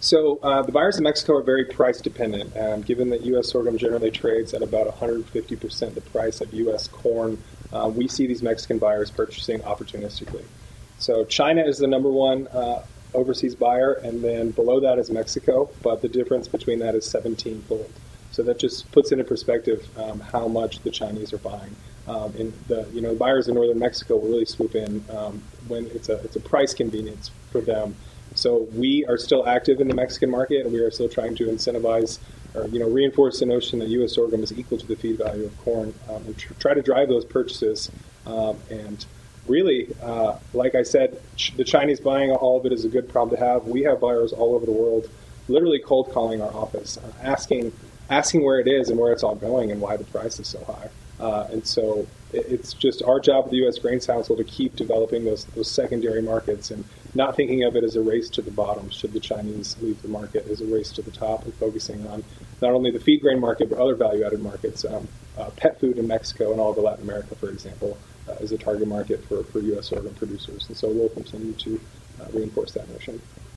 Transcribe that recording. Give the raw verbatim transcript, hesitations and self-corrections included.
So uh, the buyers in Mexico are very price dependent. Um, given that U S sorghum generally trades at about one hundred fifty percent the price of U S corn, uh, we see these Mexican buyers purchasing opportunistically. So China is the number one uh, overseas buyer, and then below that is Mexico, but the difference between that is seventeen-fold. So that just puts into perspective um, how much the Chinese are buying. Um, and the you know the buyers in northern Mexico will really swoop in um, when it's a it's a price convenience for them. So we are still active in the Mexican market, and we are still trying to incentivize or you know reinforce the notion that U S sorghum is equal to the feed value of corn, um, and tr- try to drive those purchases. Um, and really, uh, like I said, ch- the Chinese buying all of it is a good problem to have. We have buyers all over the world, literally cold calling our office, uh, asking asking where it is and where it's all going and why the price is so high. Uh, and so it, it's just our job at the U S Grains Council to keep developing those those secondary markets and not thinking of it as a race to the bottom should the Chinese leave the market, as a race to the top, and focusing on not only the feed grain market but other value-added markets. Um, uh, pet food in Mexico and all of Latin America, for example, uh, is a target market for, for U S sorghum producers. And so we'll continue to uh, reinforce that notion.